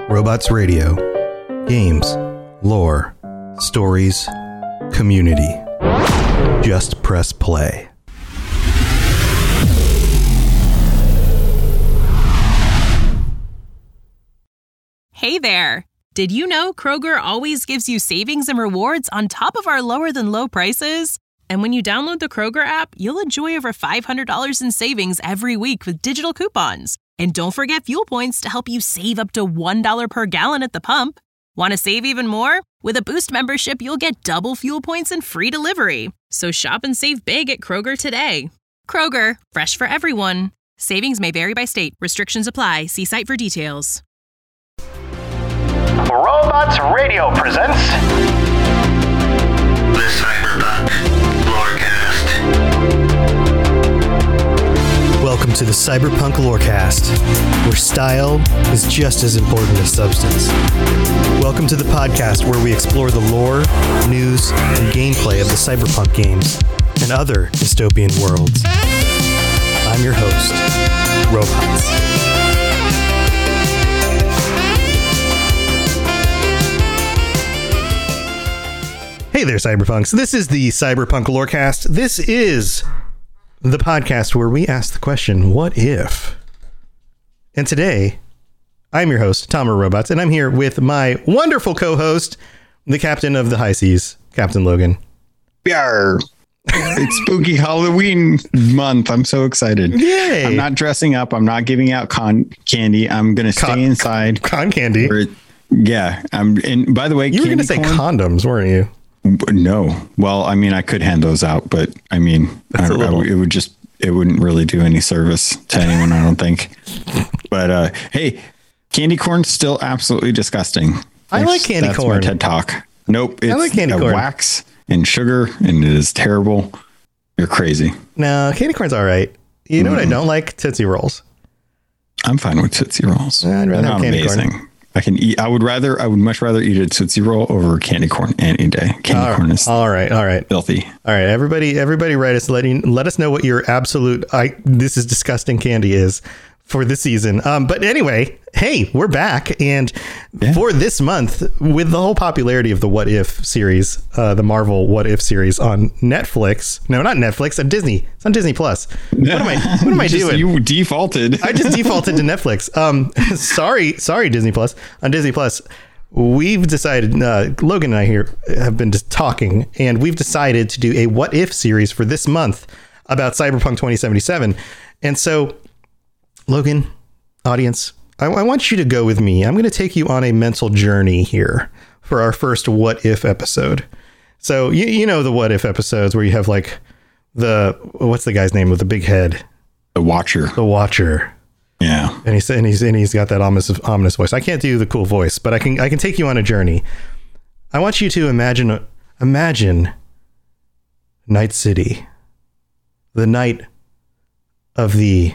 Robots Radio. Games, lore, stories, community. Just press play. Hey there! Did you know Kroger always gives you savings and rewards on top of our lower than low prices? And when you download the Kroger app, you'll enjoy over $500 in savings every week with digital coupons. And don't forget fuel points to help you save up to $1 per gallon at the pump. Want to save even more? With a Boost membership, you'll get double fuel points and free delivery. So shop and save big at Kroger today. Kroger, fresh for everyone. Savings may vary by state. Restrictions apply. See site for details. Robots Radio presents the Cyberpunk Lorecast. Welcome to the Cyberpunk Lorecast, where style is just as important as substance. Welcome to the podcast where we explore the lore, news, and gameplay of the Cyberpunk games and other dystopian worlds. I'm your host, Robots. Hey there, Cyberpunks. This is the Cyberpunk Lorecast. This is the podcast where we ask the question, what if? And today, I'm your host, Tomer Robots, and I'm here with my wonderful co-host, the captain of the high seas, Captain Logan. Yarr. It's spooky Halloween month. I'm so excited. Yay! I'm not dressing up. I'm not giving out candy. I'm going to stay inside. Con candy? Yeah. And by the way, you were going to say condoms, weren't you? No. Well, I mean, I could hand those out, but I mean, it wouldn't really do any service to anyone, I don't think. But hey, candy corn's still absolutely disgusting. I like candy corn. That's my TED Talk. Nope. It's I like candy corn. Wax and sugar, and it is terrible. You're crazy. No, candy corn's all right. You know what I don't like? Tootsie Rolls. I'm fine with Tootsie Rolls. I'd rather have candy corn. I can eat. I would much rather eat a Tootsie Roll over candy corn any day. Candy corn is all right. Filthy. All right, everybody write us, let us know what your absolute this is disgusting candy is for this season. But anyway, hey, we're back, and for this month, with the whole popularity of the What If series, the Marvel What If series on Netflix. No, not Netflix, on Disney. It's on Disney Plus. What am I doing? You defaulted. I just defaulted to Netflix. Sorry, Disney Plus. On Disney Plus, we've decided, Logan and I here have been just talking, and we've decided to do a What If series for this month about Cyberpunk 2077. And so, Logan, audience, I want you to go with me. I'm going to take you on a mental journey here for our first What If episode. So you know the What If episodes where you have like what's the guy's name with the big head? The Watcher. Yeah. And he's got that ominous voice. I can't do the cool voice, but I can take you on a journey. I want you to imagine Night City, the night of the.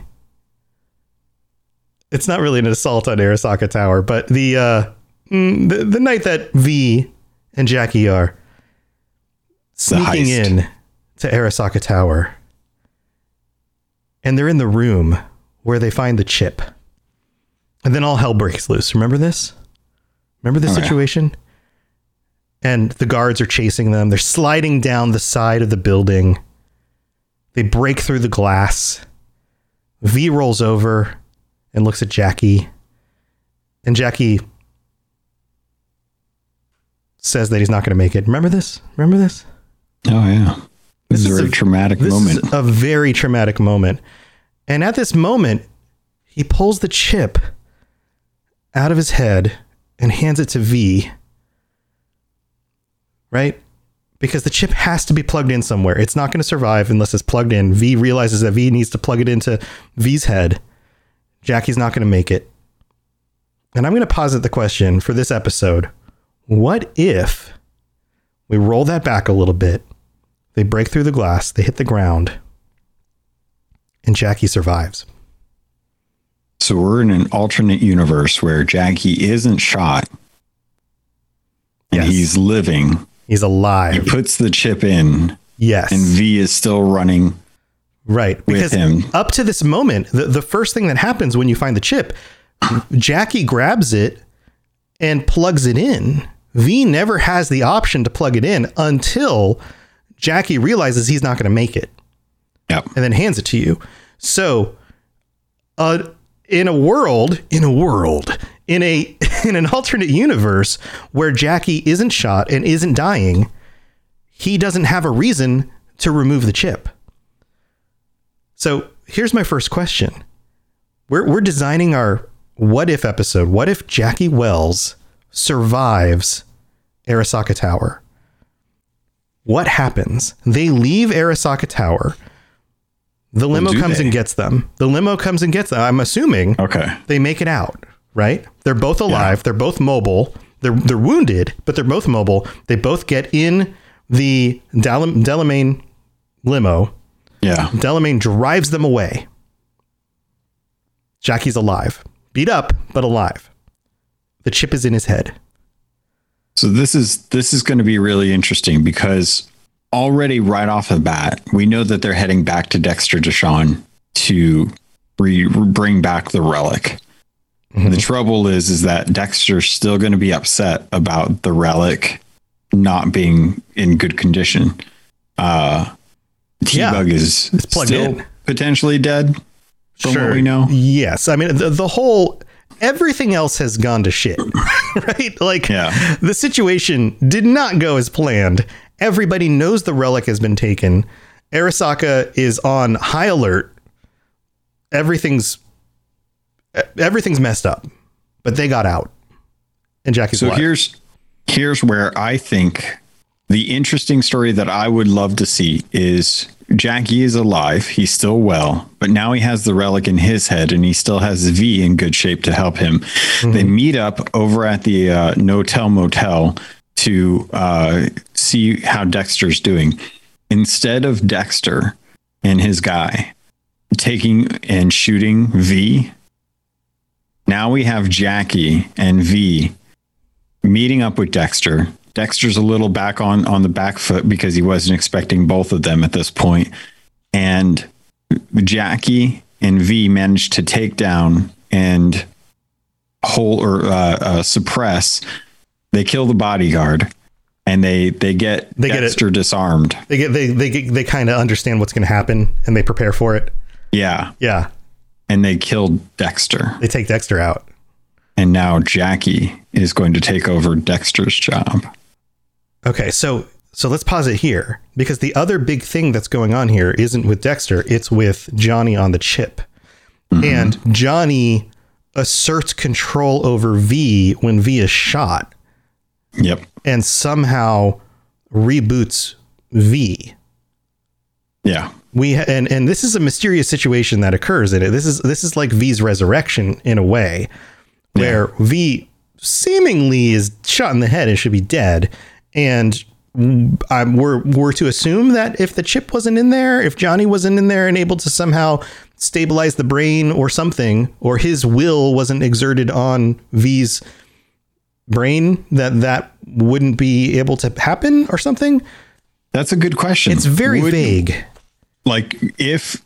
It's not really an assault on Arasaka Tower, but the night that V and Jackie are sneaking in to Arasaka Tower, and they're in the room where they find the chip, and then all hell breaks loose. Remember this? Remember this situation? And the guards are chasing them. They're sliding down the side of the building. They break through the glass. V rolls over and looks at Jackie, and Jackie says that he's not going to make it. Remember this? Oh yeah. This is a very traumatic moment. This is a very traumatic moment. And at this moment, he pulls the chip out of his head and hands it to V. Right? Because the chip has to be plugged in somewhere. It's not going to survive unless it's plugged in. V realizes that V needs to plug it into V's head. Jackie's not going to make it. And I'm going to posit the question for this episode. What if we roll that back a little bit? They break through the glass, they hit the ground, and Jackie survives. So we're in an alternate universe where Jackie isn't shot. And he's living. He's alive. He puts the chip in. Yes. And V is still running. Right. Because up to this moment, the first thing that happens when you find the chip, Jackie grabs it and plugs it in. V never has the option to plug it in until Jackie realizes he's not going to make it. Yep. And then hands it to you. So, in an alternate universe where Jackie isn't shot and isn't dying, he doesn't have a reason to remove the chip. So here's my first question. We're designing our what if episode. What if Jackie Wells survives Arasaka Tower? What happens? They leave Arasaka Tower. The limo comes and gets them. I'm assuming they make it out, right? They're both alive. Yeah. They're both mobile. They're wounded, but they're both mobile. They both get in the Delamain limo. Yeah. Delamain drives them away. Jackie's alive. Beat up, but alive. The chip is in his head. So this is going to be really interesting because already right off the bat, we know that they're heading back to Dexter Deshawn to bring back the relic. Mm-hmm. The trouble is that Dexter's still going to be upset about the relic not being in good condition. T-Bug is plugged still in. Potentially dead from what we know. Yes. I mean, the whole... everything else has gone to shit, right? Like the situation did not go as planned. Everybody knows the relic has been taken. Arasaka is on high alert. Everything's messed up, but they got out. And Jackie's alive. Here's where I think the interesting story that I would love to see is Jackie is alive. He's still well, but now he has the relic in his head and he still has V in good shape to help him. Mm-hmm. They meet up over at the Notel Motel to see how Dexter's doing. Instead of Dexter and his guy taking and shooting V, now we have Jackie and V meeting up with Dexter. Dexter's a little back on the back foot because he wasn't expecting both of them at this point. And Jackie and V managed to take down and suppress. They kill the bodyguard and they get Dexter disarmed. They kind of understand what's going to happen and they prepare for it. Yeah. Yeah. And they killed Dexter. They take Dexter out. And now Jackie is going to take over Dexter's job. Okay, so let's pause it here because the other big thing that's going on here isn't with Dexter, it's with Johnny on the chip. Mm-hmm. And Johnny asserts control over V when V is shot. Yep. And somehow reboots V. Yeah. And this is a mysterious situation that occurs in it. This is like V's resurrection in a way where V seemingly is shot in the head and should be dead. And we're to assume that if the chip wasn't in there, if Johnny wasn't in there and able to somehow stabilize the brain or something, or his will wasn't exerted on V's brain, that wouldn't be able to happen or something. That's a good question. It's very vague. Like if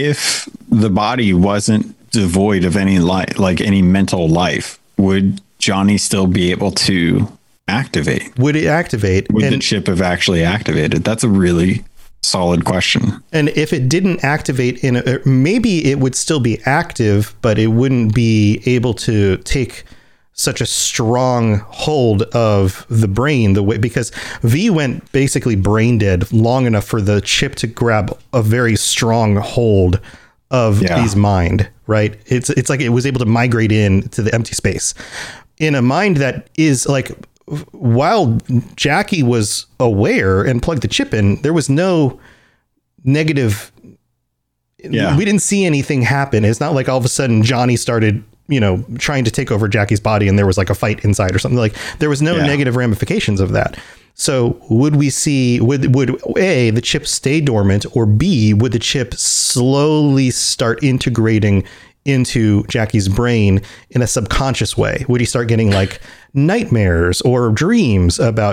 the body wasn't devoid of any any mental life, would Johnny still be able to activate? Would it activate? Would the chip have actually activated? That's a really solid question. And if it didn't activate maybe it would still be active, but it wouldn't be able to take such a strong hold of the brain because V went basically brain dead long enough for the chip to grab a very strong hold of V's mind, right? It's like it was able to migrate into the empty space in a mind that is like, while Jackie was aware and plugged the chip in, there was no negative. Yeah. We didn't see anything happen. It's not like all of a sudden Johnny started, trying to take over Jackie's body and there was like a fight inside or something. Like there was no negative ramifications of that. So would we see, would A, the chip stay dormant, or B, would the chip slowly start integrating into Jackie's brain in a subconscious way? Would he start getting like nightmares or dreams about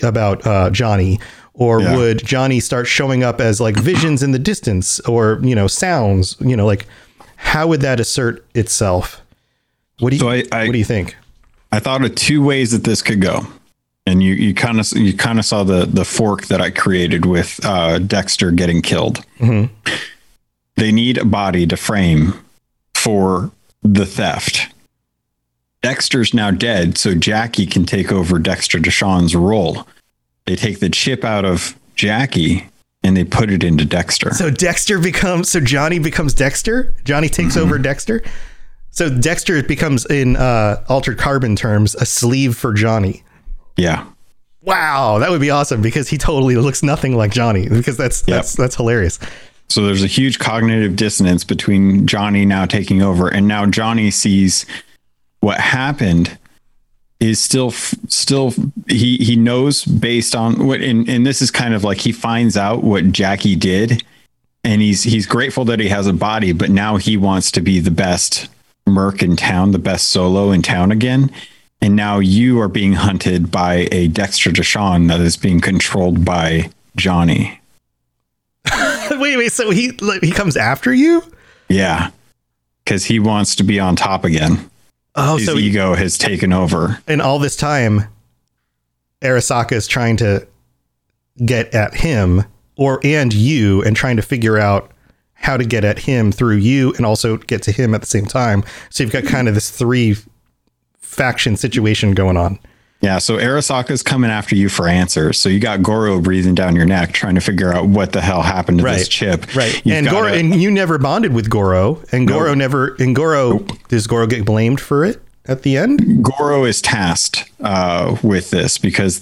Johnny? Or would Johnny start showing up as like visions in the distance or, sounds, like how would that assert itself? What do you think? I thought of two ways that this could go. And you kind of saw the fork that I created with Dexter getting killed. Mm-hmm. They need a body to frame for the theft. Dexter's now dead, so Jackie can take over Dexter Deshawn's role. They take the chip out of Jackie and they put it into Dexter. So Johnny becomes Dexter? Johnny takes over Dexter? So Dexter becomes, in Altered Carbon terms, a sleeve for Johnny. Yeah. Wow, that would be awesome because he totally looks nothing like Johnny, because that's hilarious. So there's a huge cognitive dissonance between Johnny now taking over, and now Johnny sees what happened is still he knows based on what, and this is kind of like he finds out what Jackie did, and he's grateful that he has a body, but now he wants to be the best merc in town, the best solo in town again. And now you are being hunted by a Dexter Deshawn that is being controlled by Johnny. Wait, so he comes after you? Yeah, because he wants to be on top again. Oh, his so ego has taken over. And all this time, Arasaka is trying to get at him and you, and trying to figure out how to get at him through you and also get to him at the same time. So you've got kind of this 3 faction situation going on. Yeah, so Arasaka's coming after you for answers. So you got Goro breathing down your neck trying to figure out what the hell happened to this chip. Right. And you never bonded with Goro, and Goro does Goro get blamed for it at the end? Goro is tasked with this because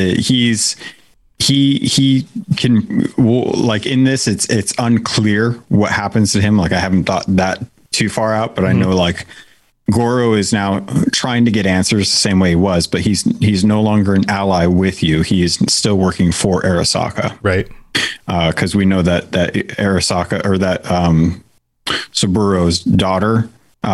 he can, like, in this it's unclear what happens to him. Like, I haven't thought that too far out, but I know, like, Goro is now trying to get answers the same way he was, but he's no longer an ally with you. He is still working for Arasaka. Right. Because we know that Arasaka, or that Saburo's daughter,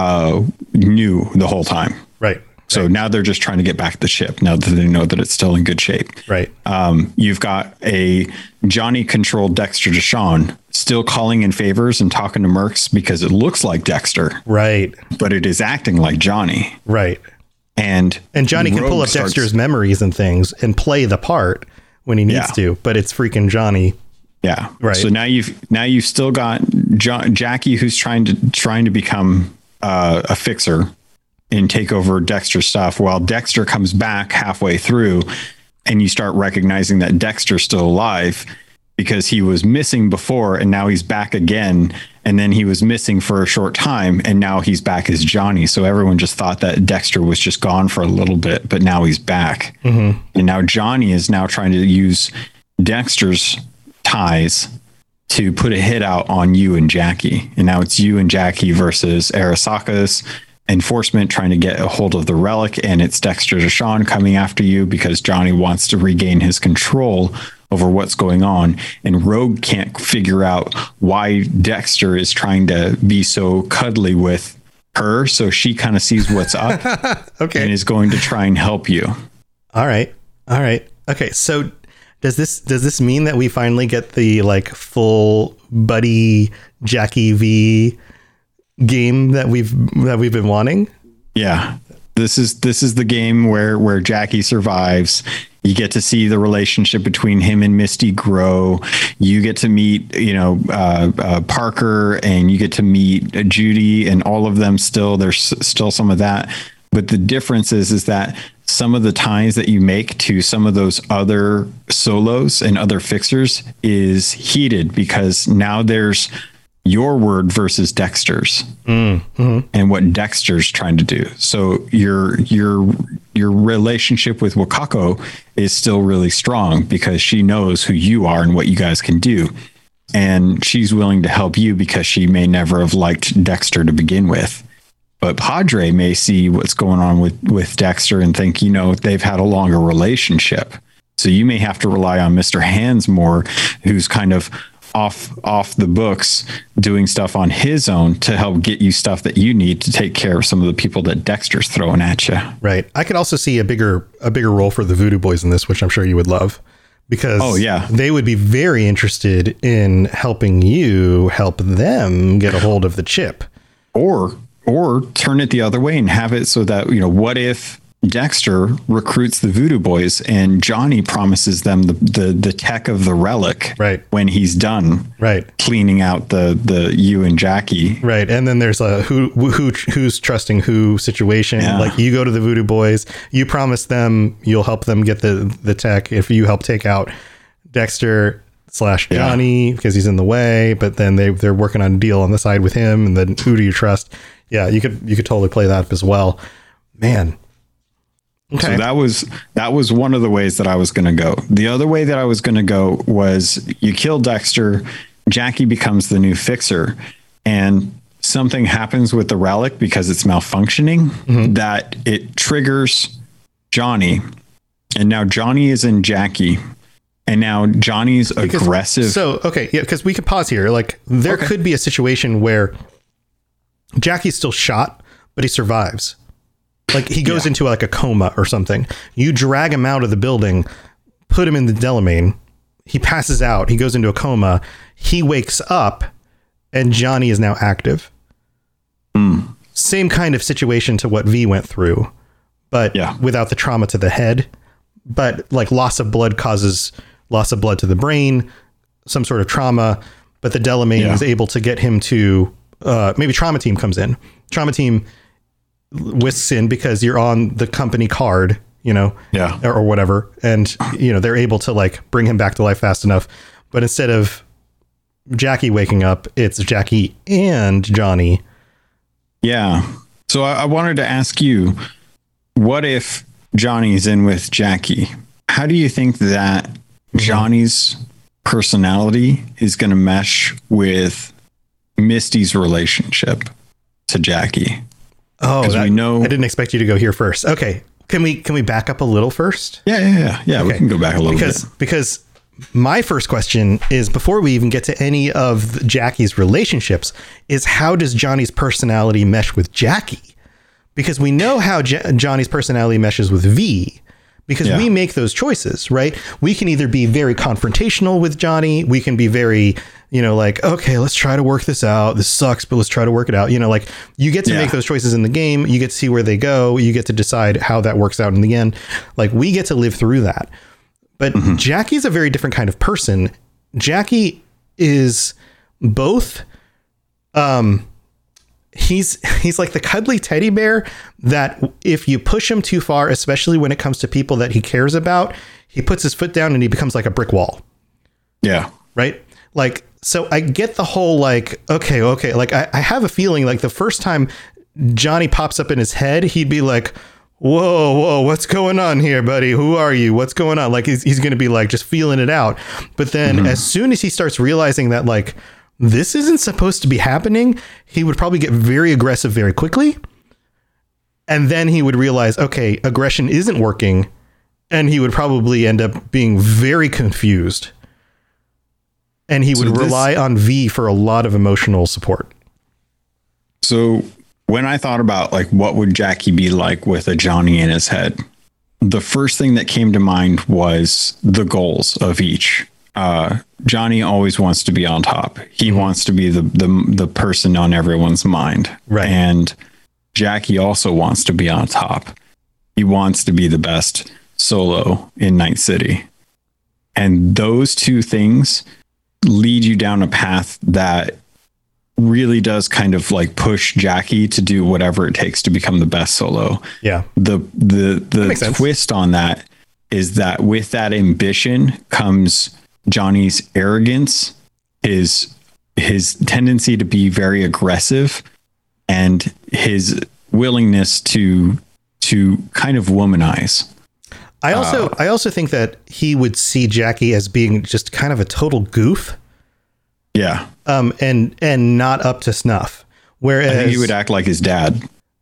knew the whole time. Right. So now they're just trying to get back the ship now that they know that it's still in good shape. Right. You've got a Johnny controlled Dexter Deshawn still calling in favors and talking to mercs because it looks like Dexter. Right. But it is acting like Johnny. Right. And Johnny can pull up Dexter's memories and things and play the part when he needs to, but it's freaking Johnny. Yeah. Right. So now you've still got Jackie, who's trying to become a fixer and take over Dexter's stuff, while Dexter comes back halfway through, and you start recognizing that Dexter's still alive because he was missing before and now he's back again. And then he was missing for a short time and now he's back as Johnny. So everyone just thought that Dexter was just gone for a little bit, but now he's back. Mm-hmm. And now Johnny is now trying to use Dexter's ties to put a hit out on you and Jackie. And now it's you and Jackie versus Arasaka's enforcement trying to get a hold of the relic, and it's Dexter Deshawn coming after you because Johnny wants to regain his control over what's going on, and Rogue can't figure out why Dexter is trying to be so cuddly with her, so she kind of sees what's up okay, and is going to try and help you. All right. Okay, so does this mean that we finally get the like full buddy Jackie V game that we've been wanting? Yeah, this is the game where Jackie survives. You get to see the relationship between him and Misty grow. You get to meet Parker, and you get to meet Judy, and all of them. There's still some of that, but the difference is that some of the ties that you make to some of those other solos and other fixers is heated because now there's your word versus Dexter's, and what Dexter's trying to do. So your relationship with Wakako is still really strong because she knows who you are and what you guys can do. And she's willing to help you because she may never have liked Dexter to begin with. But Padre may see what's going on with Dexter and think, they've had a longer relationship. So you may have to rely on Mr. Hands more, who's kind of off the books doing stuff on his own to help get you stuff that you need to take care of some of the people that Dexter's throwing at you. Right. I could also see a bigger role for the Voodoo Boys in this, which I'm sure you would love, because they would be very interested in helping you help them get a hold of the chip. Or turn it the other way and have it so that, what if Dexter recruits the Voodoo Boys, and Johnny promises them the tech of the relic when he's done cleaning out the you and Jackie. Right. And then there's a who's trusting who situation. Yeah. Like, you go to the Voodoo Boys, you promise them you'll help them get the tech if you help take out Dexter / Johnny because he's in the way, but then they're working on a deal on the side with him, and then who do you trust? Yeah, you could totally play that up as well. Man. Okay. So that was one of the ways that I was going to go. The other way that I was going to go was you kill Dexter, Jackie becomes the new fixer, and something happens with the relic because it's malfunctioning that it triggers Johnny, and now Johnny is in Jackie. And now Johnny's aggressive. So, okay. Yeah. Because we could pause here. Like, there could be a situation where Jackie's still shot, but he survives. Like, he goes into like a coma or something. You drag him out of the building, put him in the Delamain. He passes out. He goes into a coma. He wakes up and Johnny is now active. Same kind of situation to what V went through, but without the trauma to the head. But like, loss of blood causes loss of blood to the brain, some sort of trauma, but the Delamain is able to get him to, maybe Trauma Team comes in. Trauma Team whisks in because you're on the company card, or whatever. And, they're able to like bring him back to life fast enough. But instead of Jackie waking up, it's Jackie and Johnny. Yeah. So I wanted to ask you, what if Johnny's in with Jackie? How do you think that Johnny's personality is going to mesh with Misty's relationship to Jackie? Oh, we know. I didn't expect you to go here first. Okay. Can we back up a little first? Yeah. Okay. We can go back a little bit. Because my first question is, before we even get to any of Jackie's relationships, is how does Johnny's personality mesh with Jackie? Because we know how Johnny's personality meshes with V, because we make those choices, right? We can either be very confrontational with Johnny. We can be very, like, okay, let's try to work this out. This sucks, but let's try to work it out. Like, you get to make those choices in the game. You get to see where they go. You get to decide how that works out in the end. Like, we get to live through that. But Jackie's a very different kind of person. Jackie is both, he's like the cuddly teddy bear that if you push him too far, especially when it comes to people that he cares about, he puts his foot down and he becomes like a brick wall. Yeah. Right. Like, so I get the whole, like, okay. Like, I have a feeling like the first time Johnny pops up in his head, he'd be like, whoa, what's going on here, buddy? Who are you? What's going on? Like, he's going to be like, just feeling it out. But then as soon as he starts realizing that, like, this isn't supposed to be happening, he would probably get very aggressive very quickly. And then he would realize, okay, aggression isn't working. And he would probably end up being very confused. And he would rely on V for a lot of emotional support. So when I thought about, like, what would Jackie be like with a Johnny in his head, the first thing that came to mind was the goals of each. Johnny always wants to be on top. He wants to be the person on everyone's mind. Right. And Jackie also wants to be on top. He wants to be the best solo in Night City. And those two things lead you down a path that really does kind of like push Jackie to do whatever it takes to become the best solo. Yeah. The twist on that is that with that ambition comes Johnny's arrogance, his tendency to be very aggressive, and his willingness to kind of womanize. I also think that he would see Jackie as being just kind of a total goof. Yeah. And not up to snuff. Whereas I think he would act like his dad.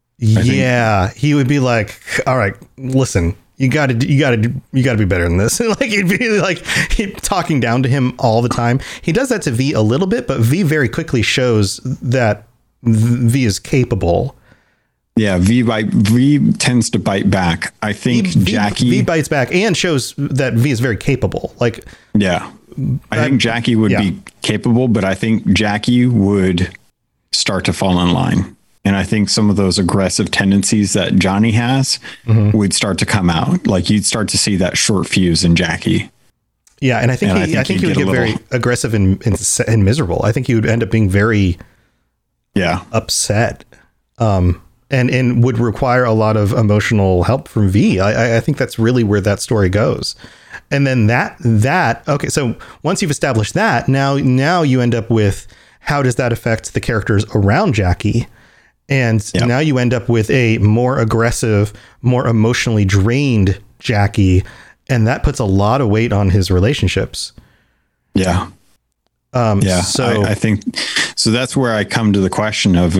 He would be like, all right, listen, you gotta be better than this. Like, he'd be like talking down to him all the time. He does that to V a little bit, but V very quickly shows that V is capable. Yeah, V tends to bite back. I think V bites back and shows that V is very capable. Like, yeah, I think Jackie would be capable, but I think Jackie would start to fall in line. And I think some of those aggressive tendencies that Johnny has would start to come out. Like you'd start to see that short fuse in Jackie. Yeah, and I think he would get very aggressive and miserable. I think he would end up being very upset. And would require a lot of emotional help from V. I think that's really where that story goes. And then okay, so once you've established that, now you end up with how does that affect the characters around Jackie? And now you end up with a more aggressive, more emotionally drained Jackie, and that puts a lot of weight on his relationships. Yeah. So I think so. That's where I come to the question of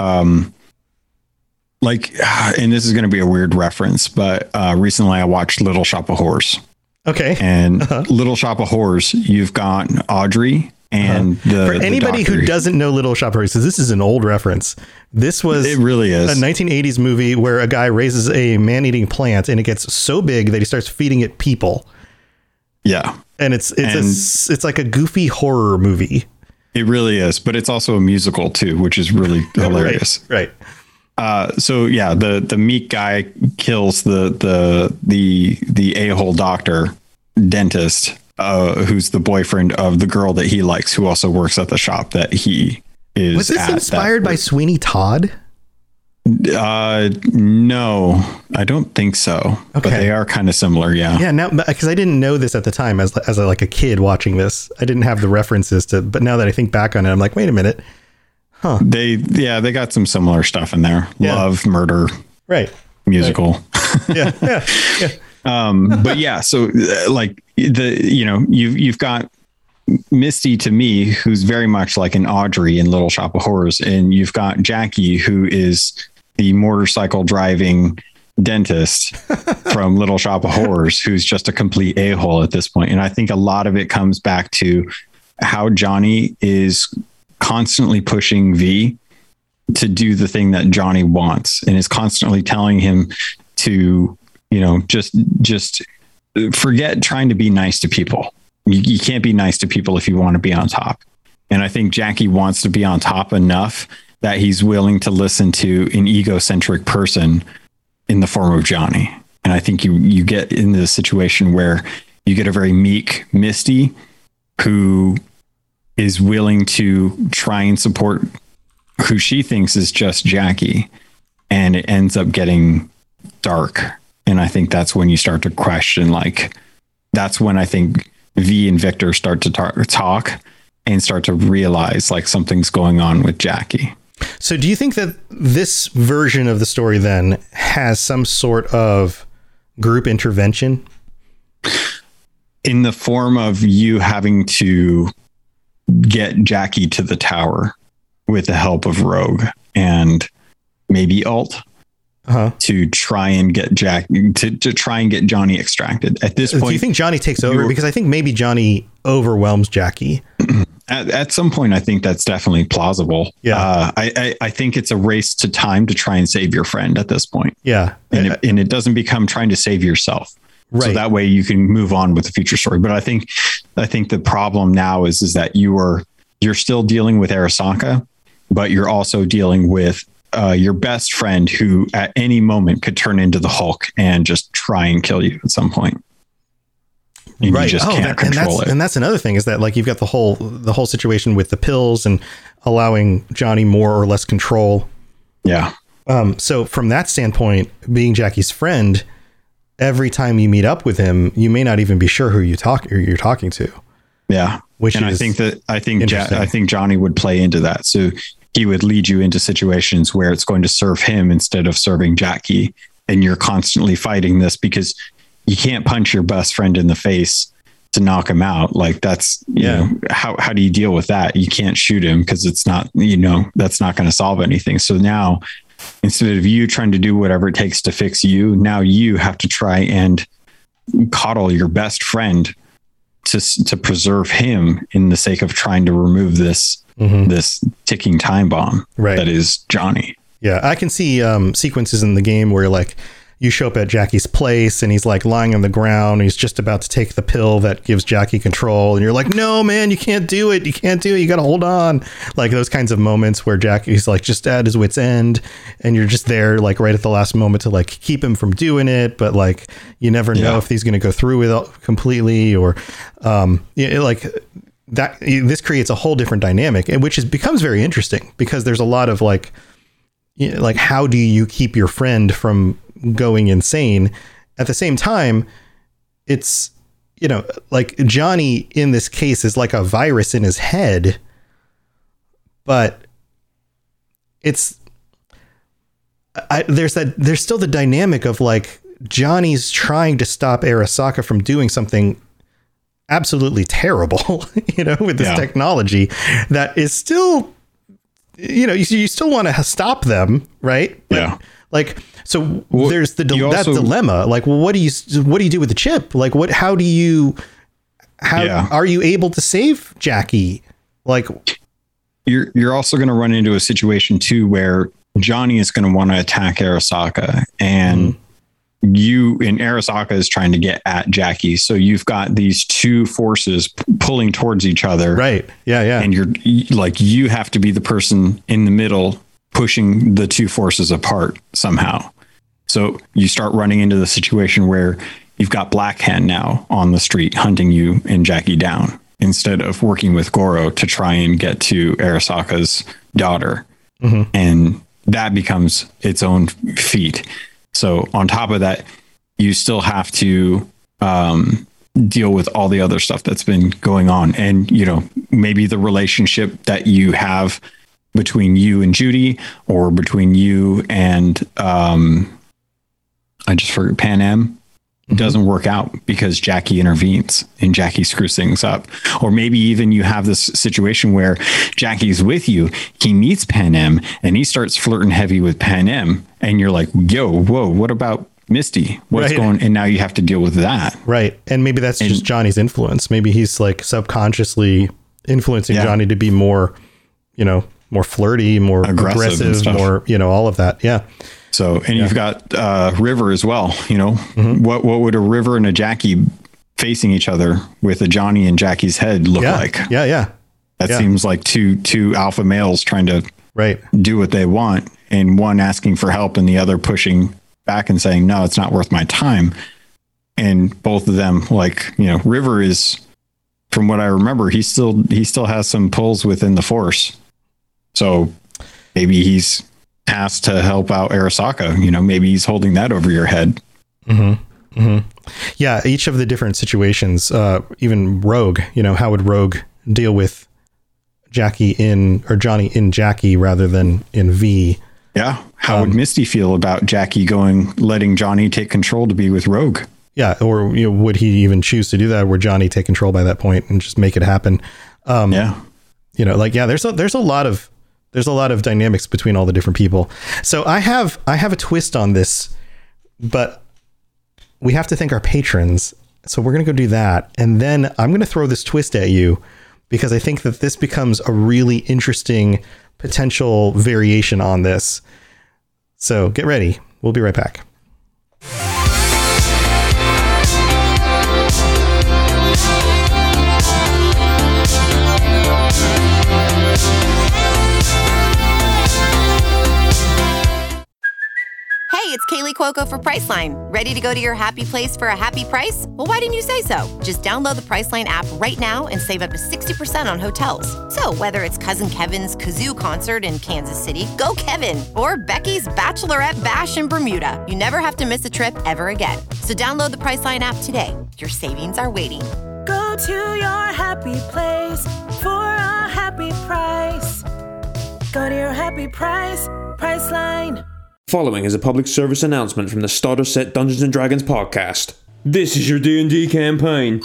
like, and this is going to be a weird reference, but recently I watched Little Shop of Horrors. Okay. And Little Shop of Horrors, you've got Audrey and for anybody who doesn't know Little Shop of Horrors, this is an old reference. It really is a 1980s movie where a guy raises a man-eating plant and it gets so big that he starts feeding it people. Yeah. And it's like a goofy horror movie. It really is, but it's also a musical too, which is really hilarious. Right. So yeah, the meek guy kills the a-hole doctor dentist, who's the boyfriend of the girl that he likes, who also works at the shop that he is. Was this inspired by Sweeney Todd? No, I don't think so. Okay. But they are kind of similar. Yeah. Yeah. Now, because I didn't know this at the time as like a kid watching this, I didn't have the references but now that I think back on it, I'm like, wait a minute. Huh. They got some similar stuff in there. Yeah. Love, murder, right? Musical. Right. Yeah. But yeah, so like you've got Misty to me, who's very much like an Audrey in Little Shop of Horrors, and you've got Jackie, who is the motorcycle driving dentist from Little Shop of Horrors, who's just a complete a-hole at this point. And I think a lot of it comes back to how Johnny is constantly pushing V to do the thing that Johnny wants, and is constantly telling him to, just forget trying to be nice to people. You can't be nice to people if you want to be on top. And I think Jackie wants to be on top enough that he's willing to listen to an egocentric person in the form of Johnny. And I think you get into the situation where you get a very meek Misty who is willing to try and support who she thinks is just Jackie. And it ends up getting dark. And I think that's when you start to question, like, that's when I think V and Victor start to talk and start to realize like something's going on with Jackie. So do you think that this version of the story then has some sort of group intervention? In the form of you having to get Jackie to the tower with the help of Rogue and maybe Alt to try and get to try and get Johnny extracted. At this point, do you think Johnny takes over? Because I think maybe Johnny overwhelms Jackie. At some point, I think that's definitely plausible. Yeah. I think it's a race to time to try and save your friend at this point. Yeah. And it doesn't become trying to save yourself. Right. So that way you can move on with the future story. But I think the problem now is that you're still dealing with Arasaka, but you're also dealing with your best friend who at any moment could turn into the Hulk and just try and kill you at some point. And right. You just can't control it. And that's another thing is that like you've got the whole situation with the pills and allowing Johnny more or less control. Yeah. So from that standpoint, being Jackie's friend, every time you meet up with him, you may not even be sure who you're talking to. Yeah. I think Johnny would play into that. So he would lead you into situations where it's going to serve him instead of serving Jackie. And you're constantly fighting this because you can't punch your best friend in the face to knock him out. Like that's, you know, how do you deal with that? You can't shoot him because it's not, that's not going to solve anything. So now instead of you trying to do whatever it takes to fix you, now you have to try and coddle your best friend to preserve him in the sake of trying to remove this ticking time bomb that is Johnny. Yeah, I can see sequences in the game where like you show up at Jackie's place and he's like lying on the ground. He's just about to take the pill that gives Jackie control. And you're like, no, man, you can't do it. You can't do it. You got to hold on. Like those kinds of moments where Jackie's like just at his wit's end and you're just there like right at the last moment to like keep him from doing it. But like, you never know if he's going to go through with it completely or like that. This creates a whole different dynamic, and which becomes very interesting because there's a lot of like how do you keep your friend from going insane? At the same time, it's, like Johnny in this case is like a virus in his head, but there's still the dynamic of like Johnny's trying to stop Arasaka from doing something absolutely terrible, with this technology that is still, you still want to stop them, right? But, so there's that dilemma. Like, well, what do you do with the chip? Like, how are you able to save Jackie? Like, you're also going to run into a situation too where Johnny is going to want to attack Arasaka, and Arasaka is trying to get at Jackie. So you've got these two forces pulling towards each other. Right. Yeah. And you have to be the person in the middle pushing the two forces apart somehow. So you start running into the situation where you've got Black Hand now on the street hunting you and Jackie down instead of working with Goro to try and get to Arasaka's daughter. Mm-hmm. And that becomes its own feat. So on top of that, you still have to deal with all the other stuff that's been going on. And, maybe the relationship that you have between you and Judy or between you and I just forgot Pan Am doesn't work out because Jackie intervenes and Jackie screws things up. Or maybe even you have this situation where Jackie's with you, he meets Pan Am and he starts flirting heavy with Pan Am and you're like, whoa, what about Misty? What's going? And now you have to deal with that. Right. And maybe that's just Johnny's influence. Maybe he's like subconsciously influencing Johnny to be more, more flirty, more aggressive more, all of that. Yeah. So, and you've got River as well, what would a River and a Jackie facing each other with a Johnny and Jackie's head look like? Yeah. That seems like two alpha males trying to do what they want, and one asking for help and the other pushing back and saying, no, it's not worth my time. And both of them, River is, from what I remember, he still has some pulls within the Force. So maybe he's tasked to help out Arasaka, maybe he's holding that over your head. Mm-hmm. Mm-hmm. Yeah. Each of the different situations, even Rogue, how would Rogue deal with Johnny in Jackie rather than in V? Yeah. How would Misty feel about Jackie letting Johnny take control to be with Rogue? Yeah. Or, would he even choose to do that? Would Johnny take control by that point and just make it happen? There's a lot of dynamics between all the different people. So I have a twist on this, but we have to thank our patrons. So we're going to go do that. And then I'm going to throw this twist at you because I think that this becomes a really interesting potential variation on this. So get ready. We'll be right back. It's Kaylee Cuoco for Priceline. Ready to go to your happy place for a happy price? Well, why didn't you say so? Just download the Priceline app right now and save up to 60% on hotels. So whether it's Cousin Kevin's Kazoo Concert in Kansas City, go Kevin, or Becky's Bachelorette Bash in Bermuda, you never have to miss a trip ever again. So download the Priceline app today. Your savings are waiting. Go to your happy place for a happy price. Go to your happy price, Priceline. Following is a public service announcement from the Starter Set Dungeons & Dragons podcast. This is your D&D campaign.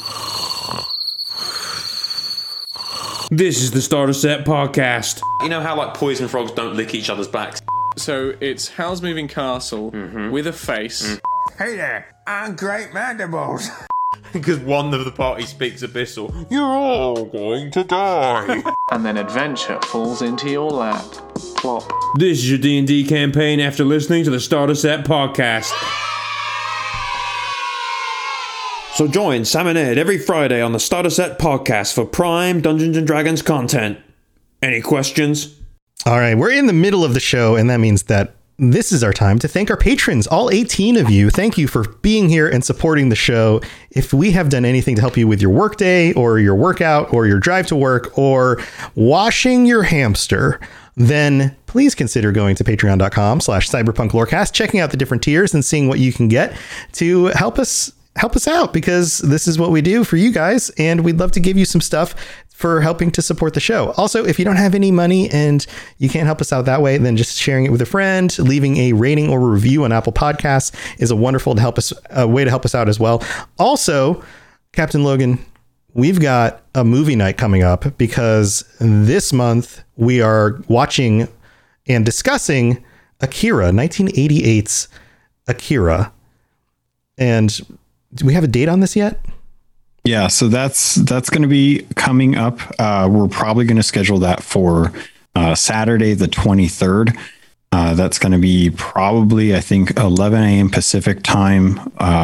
This is the Starter Set podcast. You know how poison frogs don't lick each other's backs? So it's Howl's Moving Castle with a face. Hey there, I'm Great Mandibles. Because one of the party speaks Abyssal. You're all going to die. And then adventure falls into your lap. Plop. This is your D&D campaign after listening to the Starter Set podcast. So join Sam and Ed every Friday on the Starter Set podcast for prime Dungeons & Dragons content. Any questions? All right, we're in the middle of the show, and that means that this is our time to thank our patrons, all 18 of you. Thank you for being here and supporting the show. If we have done anything to help you with your workday or your workout or your drive to work or washing your hamster, then please consider going to patreon.com/cyberpunklorecast, checking out the different tiers and seeing what you can get to help us out, because this is what we do for you guys, and we'd love to give you some stuff for helping to support the show. Also, if you don't have any money and you can't help us out that way, then just sharing it with a friend, leaving a rating or review on Apple Podcasts is a wonderful way to help us out as well. Also, Captain Logan, we've got a movie night coming up because this month we are watching and discussing Akira, 1988's Akira. And do we have a date on this yet? Yeah, so that's going to be coming up. We're probably going to schedule that for Saturday, the 23rd. That's going to be probably, I think, 11 a.m. Pacific time,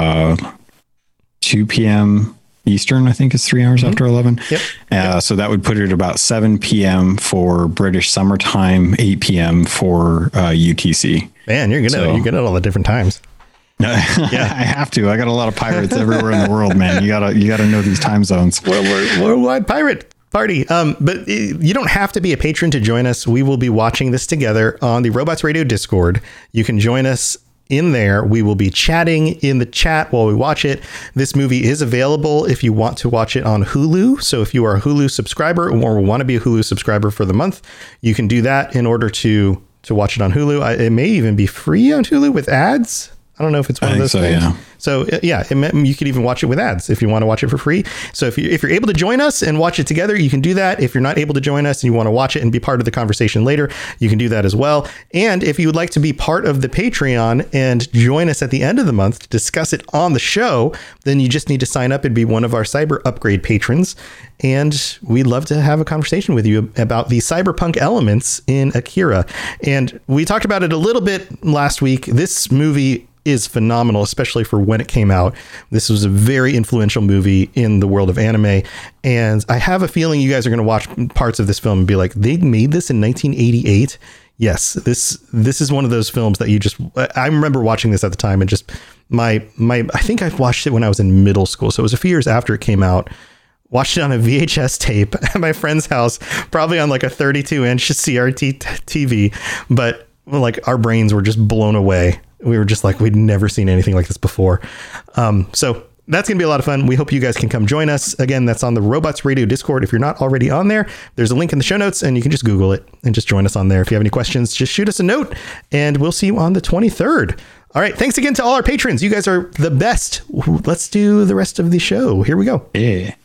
2 p.m. Eastern, I think is 3 hours after 11. Yep. So that would put it at about 7 p.m. for British summertime, 8 p.m. for UTC. Man, you're good at all the different times. Yeah, I have to. I got a lot of pirates everywhere in the world, man. You gotta know these time zones. Worldwide pirate party. But you don't have to be a patron to join us. We will be watching this together on the Robots Radio Discord. You can join us in there. We will be chatting in the chat while we watch it. This movie is available if you want to watch it on Hulu. So if you are a Hulu subscriber or want to be a Hulu subscriber for the month, you can do that in order to watch it on Hulu. It may even be free on Hulu with ads. I don't know if it's one of those things. Yeah. So yeah, you could even watch it with ads if you want to watch it for free. So if you're able to join us and watch it together, you can do that. If you're not able to join us and you want to watch it and be part of the conversation later, you can do that as well. And if you would like to be part of the Patreon and join us at the end of the month to discuss it on the show, then you just need to sign up and be one of our Cyber Upgrade patrons. And we'd love to have a conversation with you about the cyberpunk elements in Akira. And we talked about it a little bit last week. This movie is phenomenal, especially for when it came out. This was a very influential movie in the world of anime. And I have a feeling you guys are going to watch parts of this film and be like, they made this in 1988. Yes, this is one of those films that I remember watching this at the time and just I think I watched it when I was in middle school. So it was a few years after it came out. Watched it on a VHS tape at my friend's house, probably on like a 32-inch CRT TV. But like our brains were just blown away. We were just like, we'd never seen anything like this before. So that's going to be a lot of fun. We hope you guys can come join us. Again, that's on the Robots Radio Discord. If you're not already on there, there's a link in the show notes and you can just Google it and just join us on there. If you have any questions, just shoot us a note and we'll see you on the 23rd. All right. Thanks again to all our patrons. You guys are the best. Let's do the rest of the show. Here we go. Yeah.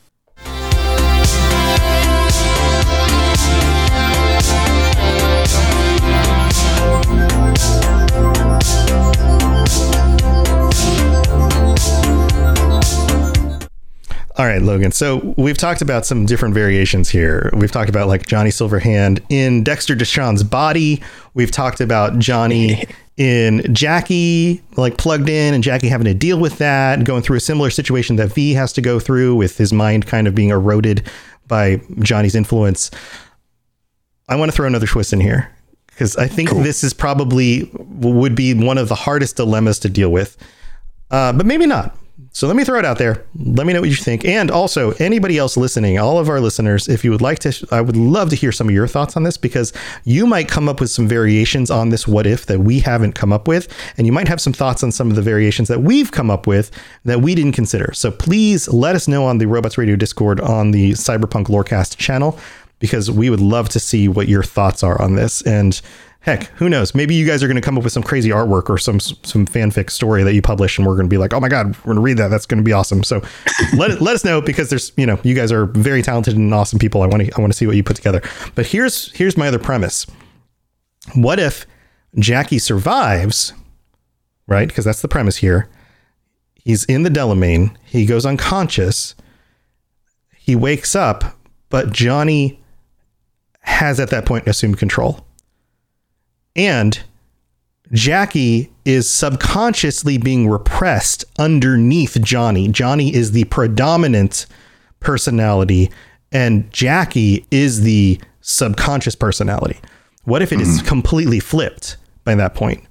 All right, Logan. So we've talked about some different variations here. We've talked about like Johnny Silverhand in Dexter Deshawn's body. We've talked about Johnny in Jackie, like plugged in and Jackie having to deal with that, going through a similar situation that V has to go through with his mind kind of being eroded by Johnny's influence. I want to throw another twist in here because I think this is probably would be one of the hardest dilemmas to deal with, but maybe not. So let me throw it out there. Let me know what you think. And also anybody else listening, all of our listeners, if you would like to, I would love to hear some of your thoughts on this because you might come up with some variations on this what if that we haven't come up with. And you might have some thoughts on some of the variations that we've come up with that we didn't consider. So please let us know on the Robots Radio Discord on the Cyberpunk Lorecast channel, because we would love to see what your thoughts are on this. And heck, who knows? Maybe you guys are going to come up with some crazy artwork or some fanfic story that you publish, and we're going to be like, oh my God, we're going to read that. That's going to be awesome. So let us know, because there's, you guys are very talented and awesome people. I want to see what you put together. But here's my other premise. What if Jackie survives, right? Because that's the premise here. He's in the Delamain. He goes unconscious. He wakes up, but Johnny has at that point assumed control. And Jackie is subconsciously being repressed underneath Johnny. Johnny is the predominant personality and Jackie is the subconscious personality. What if it is completely flipped by that point?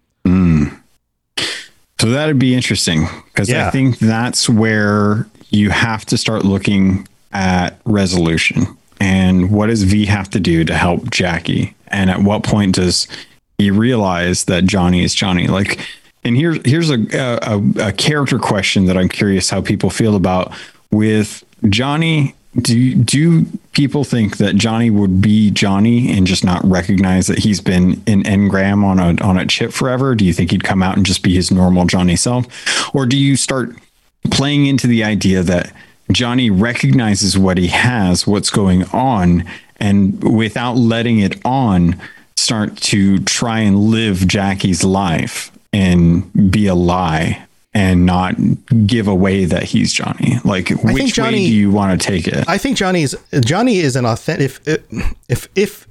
So that'd be interesting because I think that's where you have to start looking at resolution and what does V have to do to help Jackie? And at what point does he realize that Johnny is Johnny? Like, and here's a character question that I'm curious how people feel about with Johnny. Do people think that Johnny would be Johnny and just not recognize that he's been an engram on a chip forever? Do you think he'd come out and just be his normal Johnny self? Or do you start playing into the idea that Johnny recognizes what he has, what's going on, and without letting it on, start to try and live Jackie's life and be a lie and not give away that he's Johnny? Like, which way do you want to take it? I think Johnny is an authentic. If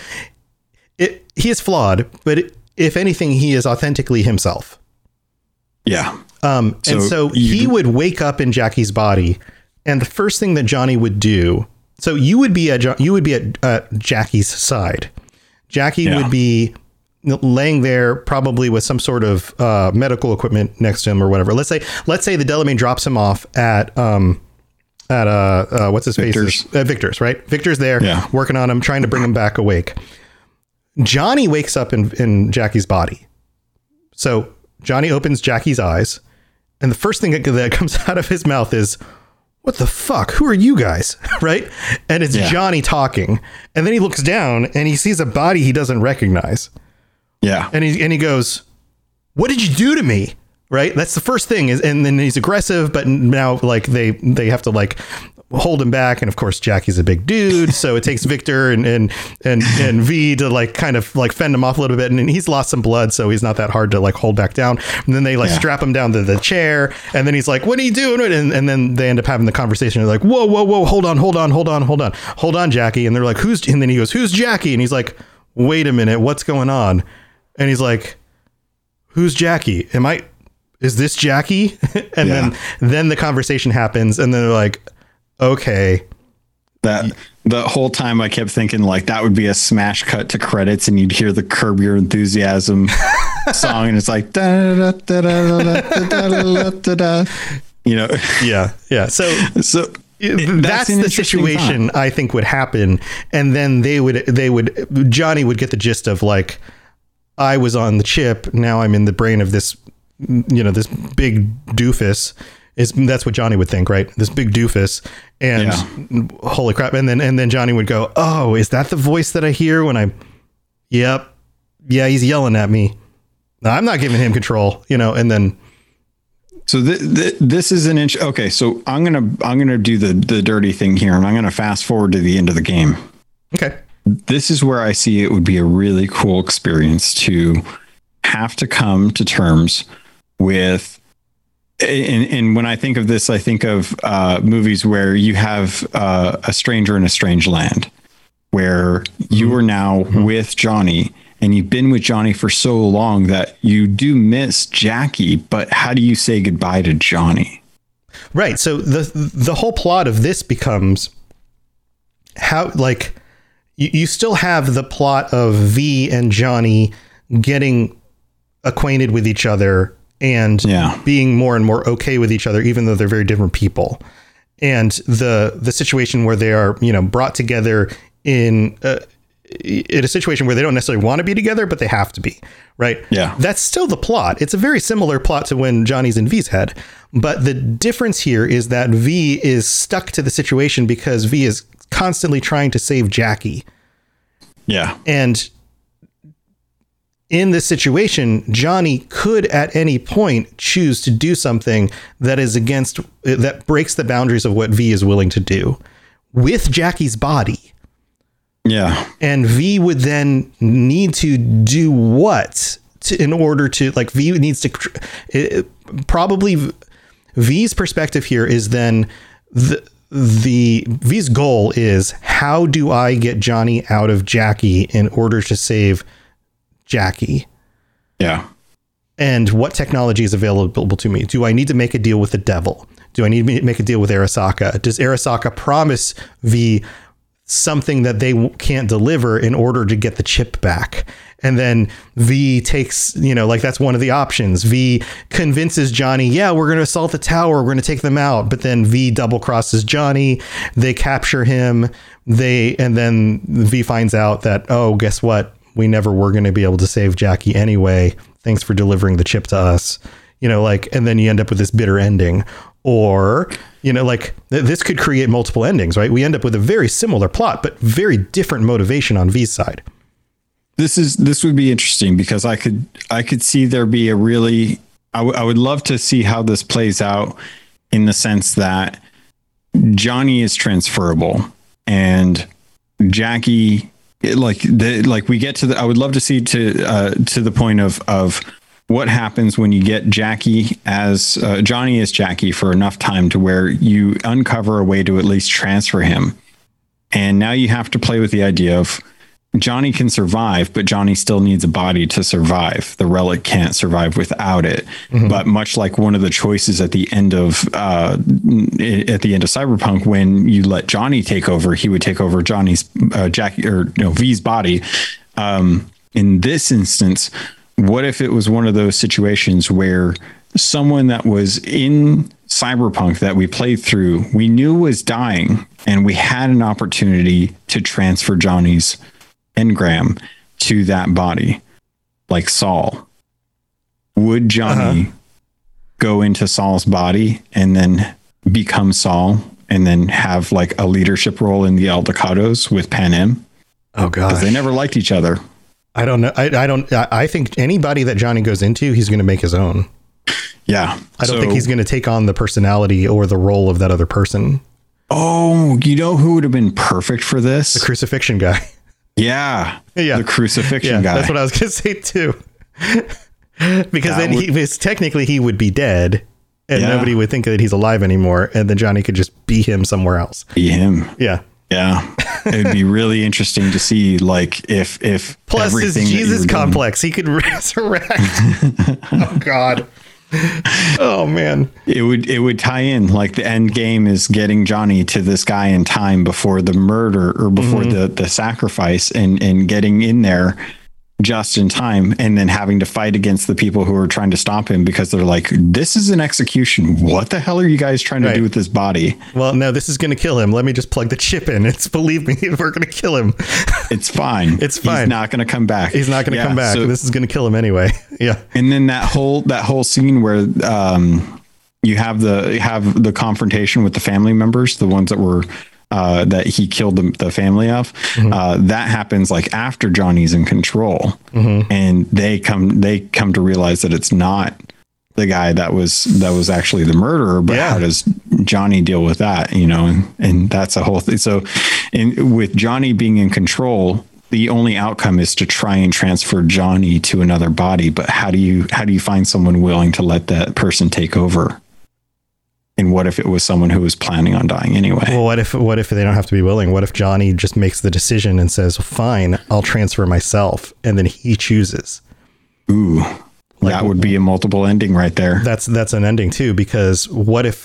he is flawed, but if anything, he is authentically himself. Yeah. And so he would wake up in Jackie's body, and the first thing that Johnny would do. So you would be at Jackie's side. Jackie would be laying there probably with some sort of medical equipment next to him or whatever. Let's say the Delamain drops him off at what's his face? Victor's, right? Victor's there working on him, trying to bring him back awake. Johnny wakes up in Jackie's body. So Johnny opens Jackie's eyes, and the first thing that comes out of his mouth is, "What the fuck? Who are you guys?" Right? And it's Johnny talking. And then he looks down and he sees a body he doesn't recognize. Yeah. And he goes, "What did you do to me?" Right? That's the first thing. And then he's aggressive, but now like they have to like hold him back. And of course, Jackie's a big dude. So it takes Victor and V to like kind of like fend him off a little bit. And he's lost some blood, so he's not that hard to like hold back down. And then they like strap him down to the chair. And then he's like, "What are you doing?" And then they end up having the conversation. They're like, whoa, hold on, Jackie. And they're like, and then he goes, "Who's Jackie?" And he's like, "Wait a minute, what's going on?" And he's like, "Who's Jackie? Is this Jackie?" And then the conversation happens, and then they're like, "Okay." That the whole time I kept thinking like that would be a smash cut to credits, and you'd hear the Curb Your Enthusiasm song, and it's like da da da da da da da. You know, yeah. So that's the situation I think would happen, and then Johnny would get the gist of like, I was on the chip, now I'm in the brain of this, this big doofus. That's what Johnny would think, right? This big doofus, and holy crap! And then Johnny would go, "Oh, is that the voice that I hear when I?" Yep, yeah, he's yelling at me. I'm not giving him control, and then. So this is an inch. Okay, so I'm gonna do the dirty thing here, and I'm gonna fast forward to the end of the game. Okay. This is where I see it would be a really cool experience to have to come to terms with. And when I think of this, I think of movies where you have a stranger in a strange land, where you are now with Johnny, and you've been with Johnny for so long that you do miss Jackie. But how do you say goodbye to Johnny? Right. So the whole plot of this becomes how, like, you still have the plot of V and Johnny getting acquainted with each other and being more and more okay with each other, even though they're very different people. And the situation where they are, brought together in a situation where they don't necessarily want to be together, but they have to be, right? Yeah. That's still the plot. It's a very similar plot to when Johnny's in V's head. But the difference here is that V is stuck to the situation because V is constantly trying to save Jackie. Yeah. And in this situation, Johnny could at any point choose to do something that breaks the boundaries of what V is willing to do with Jackie's body. Yeah. And V would then need to do what in order to, like, V needs to probably V's perspective here is then the V's goal is, how do I get Johnny out of Jackie in order to save Jackie? Yeah. And what technology is available to me? Do I need to make a deal with the devil? Do I need to make a deal with Arasaka? Does Arasaka promise V something that they can't deliver in order to get the chip back? And then V takes, like that's one of the options. V convinces Johnny, yeah, we're going to assault the tower. We're going to take them out. But then V double crosses Johnny. They capture him. And then V finds out that, oh, guess what? We never were going to be able to save Jackie anyway. Thanks for delivering the chip to us. And then you end up with this bitter ending. Or, this could create multiple endings, right? We end up with a very similar plot, but very different motivation on V's side. This would be interesting because I could see there be a really, I would love to see how this plays out in the sense that Johnny is transferable and Jackie, we get to I would love to see to the point of what happens when you get Jackie as Johnny as Jackie for enough time to where you uncover a way to at least transfer him. And now you have to play with the idea of Johnny can survive, but Johnny still needs a body to survive. The relic can't survive without it. Mm-hmm. But much like one of the choices at the end of Cyberpunk, when you let Johnny take over, he would take over Johnny's V's body. In this instance, what if it was one of those situations where someone that was in Cyberpunk that we played through, we knew was dying, and we had an opportunity to transfer Johnny's engram to that body, like Saul? Would Johnny go into Saul's body and then become Saul and then have like a leadership role in the Aldecados with Panem? Oh god, because they never liked each other. I don't know. I think anybody that Johnny goes into, he's going to make his own. Yeah. I don't think he's going to take on the personality or the role of that other person. Oh, you know who would have been perfect for this? The crucifixion guy. Yeah. The crucifixion guy. That's what I was going to say too. Because then technically he would be dead and nobody would think that he's alive anymore. And then Johnny could just be him somewhere else. Be him. Yeah. Yeah. It'd be really interesting to see like if plus his Jesus complex, he could resurrect. Oh God. Oh man. It would tie in, like the end game is getting Johnny to this guy in time before the murder or before the sacrifice and getting in there just in time, and then having to fight against the people who are trying to stop him because they're like, this is an execution. What the hell are you guys trying to do with this body? Well, no, this is going to kill him. Let me just plug the chip in. Believe me, we're going to kill him. It's fine. It's fine. He's not going to come back. He's not going to come back. So, this is going to kill him anyway. Yeah. And then that whole scene where you have the confrontation with the family members, the ones that were that he killed the family of, that happens like after Johnny's in control, and they come to realize that it's not the guy that was actually the murderer, but how does Johnny deal with that, and that's a whole thing. So with Johnny being in control, the only outcome is to try and transfer Johnny to another body, but how do you find someone willing to let that person take over? And what if it was someone who was planning on dying anyway? Well, what if they don't have to be willing? What if Johnny just makes the decision and says, fine, I'll transfer myself, and then he chooses? Ooh, that would be a multiple ending right there. That's an ending too, because what if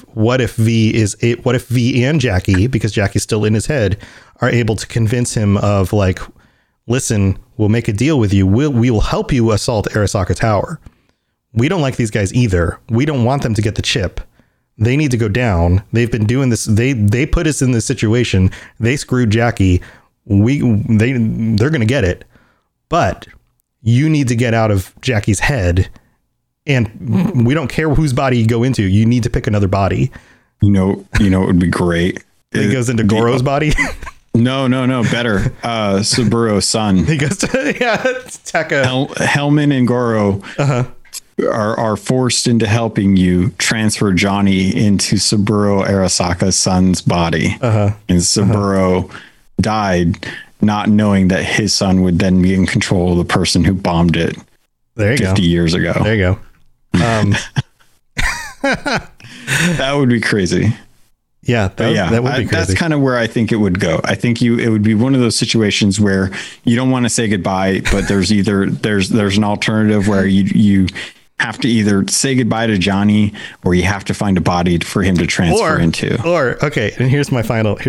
V and Jackie, because Jackie's still in his head, are able to convince him of like, listen, we'll make a deal with you. We will help you assault Arasaka Tower. We don't like these guys either. We don't want them to get the chip. They need to go down. They've been doing this. They put us in this situation. They screwed Jackie. They're going to get it, but you need to get out of Jackie's head. And we don't care whose body you go into. You need to pick another body. It would be great. He goes into Goro's body. No, better. Subaru's son. He goes to Tekka. Hellman and Goro. Are forced into helping you transfer Johnny into Saburo Arasaka's son's body. And Saburo died not knowing that his son would then be in control of the person who bombed it 50 years ago. There you go. That would be crazy. Yeah, that would be crazy. That's kind of where I think it would go. I think it would be one of those situations where you don't want to say goodbye, but there's an alternative where you have to either say goodbye to Johnny or you have to find a body for him to transfer into. Or okay, and here's my final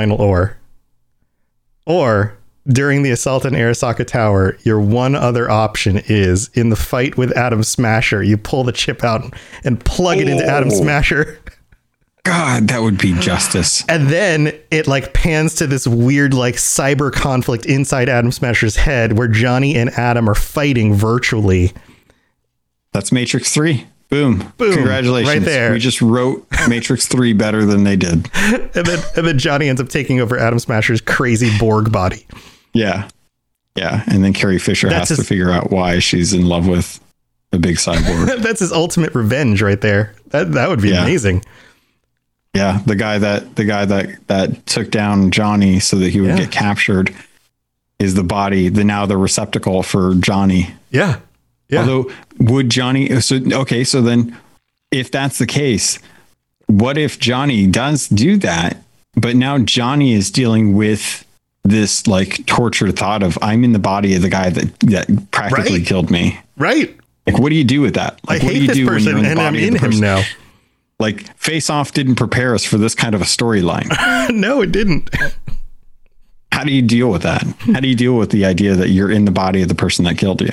or during the assault on Arasaka Tower, your one other option is in the fight with Atom Smasher, you pull the chip out and plug it into Atom Smasher. God, that would be justice. And then it like pans to this weird like cyber conflict inside Atom Smasher's head where Johnny and Adam are fighting virtually. That's Matrix 3. Boom. Congratulations. Right there. We just wrote Matrix 3 better than they did. and then Johnny ends up taking over Atom Smasher's crazy Borg body. Yeah. Yeah. And then Carrie Fisher has to figure out why she's in love with a big cyborg. That's his ultimate revenge right there. That would be amazing. Yeah. The guy that took down Johnny so that he would get captured is the body, the receptacle for Johnny. Yeah. Yeah. Although would Johnny, so then if that's the case, what if Johnny does do that, but now Johnny is dealing with this like tortured thought of I'm in the body of the guy that practically killed me. Right. Like, what do you do with that? Like, I hate this person and I'm in him now. Like Face Off didn't prepare us for this kind of a storyline. No, it didn't. How do you deal with that? How do you deal with the idea that you're in the body of the person that killed you?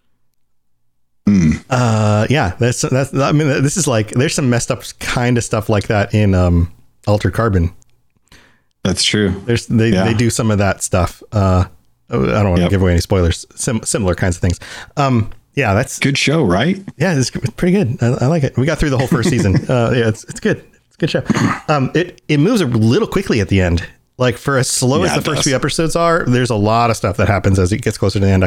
Yeah, that's I mean, this is like, there's some messed up kind of stuff like that in Altered Carbon. That's true. They do some of that stuff. I don't want to give away any spoilers. Similar kinds of things. Yeah, that's good show, right? Yeah, it's pretty good. I like it. We got through the whole first season. Yeah, it's good. It's a good show. It moves a little quickly at the end. Like for as slow as the first few episodes are, there's a lot of stuff that happens as it gets closer to the end.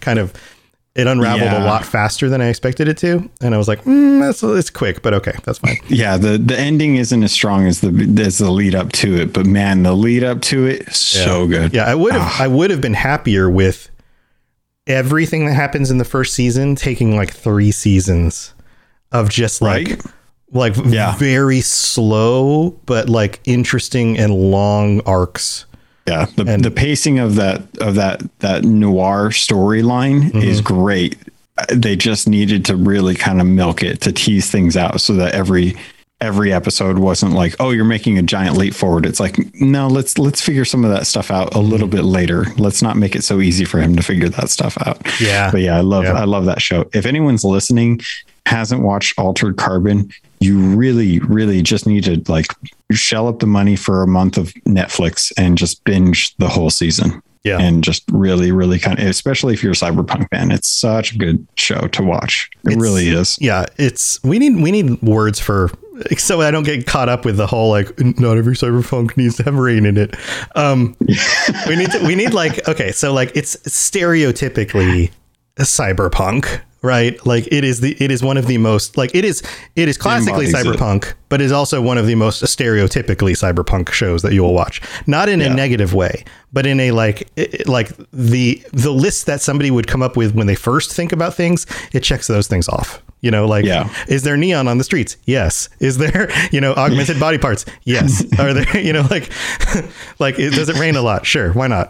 It unraveled a lot faster than I expected it to. And I was like, it's quick, but okay, that's fine. Yeah. The ending isn't as strong as the lead up to it, but man, the lead up to it is so good. Yeah. I would have been happier with everything that happens in the first season, taking like 3 seasons of just very slow, but like interesting and long arcs. Yeah, the pacing of that noir storyline is great. They just needed to really kind of milk it to tease things out so that every episode wasn't like, oh, you're making a giant leap forward. It's like, no, let's figure some of that stuff out a little bit later. Let's not make it so easy for him to figure that stuff out. Yeah. But yeah, I love that show. If anyone's listening, hasn't watched Altered Carbon, you really, really just need to like shell up the money for a month of Netflix and just binge the whole season. Yeah. And just really, really kind of, especially if you're a cyberpunk fan, it's such a good show to watch. It really is. Yeah. We need words for, so I don't get caught up with the whole, like, not every cyberpunk needs to have rain in it. We need like, okay. So like it's stereotypically cyberpunk, right? Like it is one of the most, like it is classically cyberpunk, but is also one of the most stereotypically cyberpunk shows that you will watch. Not in a negative way, but in a like the list that somebody would come up with when they first think about things, it checks those things off. You know, like, is there neon on the streets? Yes. Is there, augmented body parts? Yes. Are there, does it rain a lot? Sure. Why not?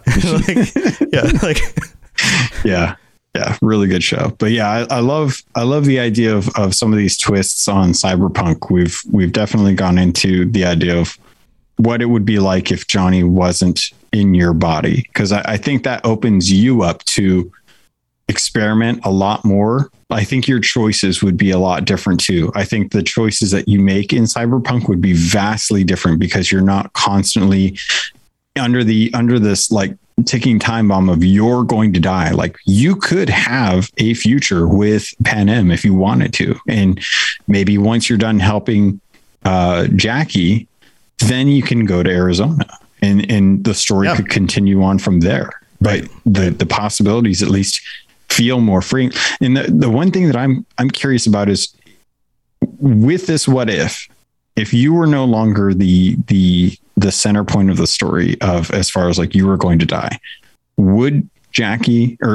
Yeah, really good show. But yeah, I love the idea of some of these twists on cyberpunk. We've definitely gone into the idea of what it would be like if Johnny wasn't in your body, because I think that opens you up to experiment a lot more. I think your choices would be a lot different too. I think the choices that you make in cyberpunk would be vastly different because you're not constantly under this like ticking time bomb of you're going to die. Like you could have a future with Panem if you wanted to. And maybe once you're done helping Jackie, then you can go to Arizona and the story could continue on from there. But the possibilities at least feel more free. And the one thing that I'm curious about is with this, what if you were no longer the center point of the story of, as far as like you were going to die, would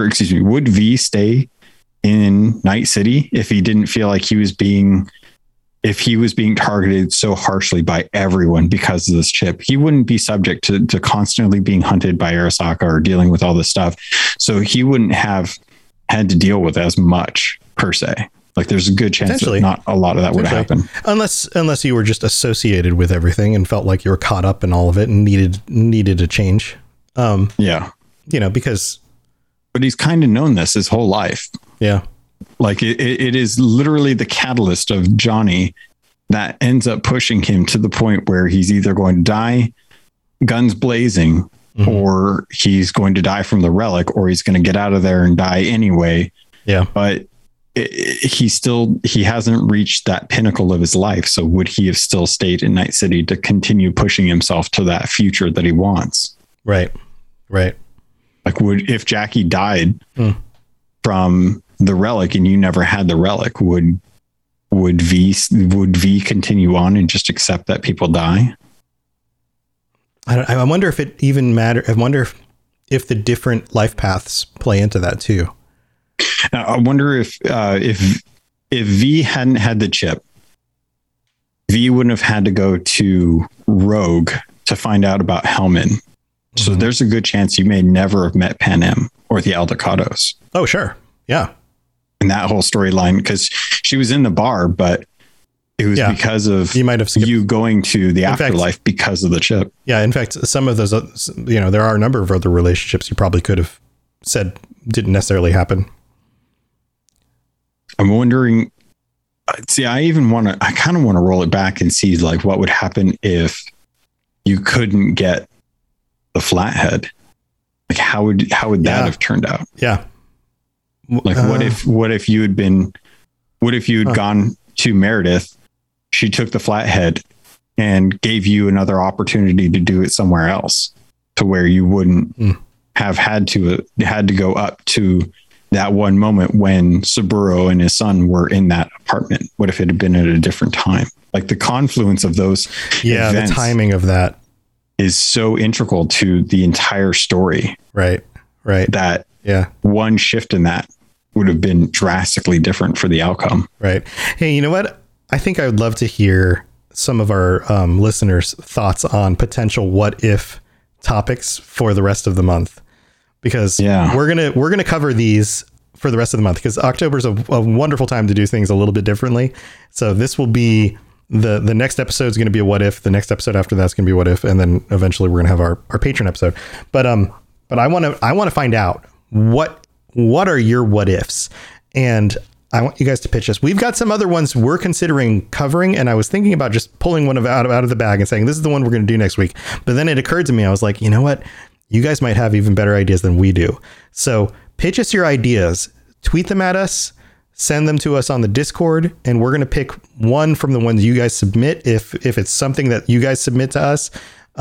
V stay in Night City if he didn't feel like he was being if he was being targeted so harshly by everyone because of this chip, he wouldn't be subject to constantly being hunted by Arasaka or dealing with all this stuff. So he wouldn't have had to deal with as much per se. Like there's a good chance that not a lot of that would happen. Unless you were just associated with everything and felt like you were caught up in all of it and needed a change. Yeah. Because. But he's kind of known this his whole life. Yeah. Like it is literally the catalyst of Johnny that ends up pushing him to the point where he's either going to die guns blazing, or he's going to die from the relic, or he's going to get out of there and die anyway. Yeah. But he hasn't reached that pinnacle of his life. So would he have still stayed in Night City to continue pushing himself to that future that he wants? Right. Like if Jackie died from the relic and you never had the relic, would V continue on and just accept that people die? I wonder if it even matters. I wonder if the different life paths play into that too. Now, I wonder if V hadn't had the chip, V wouldn't have had to go to Rogue to find out about Hellman. So there's a good chance you may never have met Panem or the Aldecados. Oh, sure. Yeah. And that whole storyline, because she was in the bar, but it was because of you going to the afterlife because of the chip. Yeah. In fact, some of those, there are a number of other relationships you probably could have said didn't necessarily happen. I'm wondering, I kind of want to roll it back and see like what would happen if you couldn't get the flathead. Like how would that have turned out? Yeah. Like what if you had gone to Meredith, she took the flathead and gave you another opportunity to do it somewhere else, to where you wouldn't have had to go up to that one moment when Saburo and his son were in that apartment. What if it had been at a different time? Like the confluence of those events, the timing of that is so integral to the entire story. Right. That one shift in that would have been drastically different for the outcome. Right. Hey, you know what? I think I would love to hear some of our listeners' thoughts on potential what if topics for the rest of the month, because we're gonna cover these for the rest of the month, because October is a wonderful time to do things a little bit differently. So this will be the next episode is going to be a what if. The next episode after that's going to be what if, and then eventually we're going to have our patron episode. But I want to find out what are your what ifs, and I want you guys to pitch us. We've got some other ones we're considering covering, and I was thinking about just pulling one out of the bag and saying, this is the one we're going to do next week. But then it occurred to me, I was like, you know what? You guys might have even better ideas than we do. So pitch us your ideas, tweet them at us, send them to us on the Discord, and we're going to pick one from the ones you guys submit. If it's something that you guys submit to us,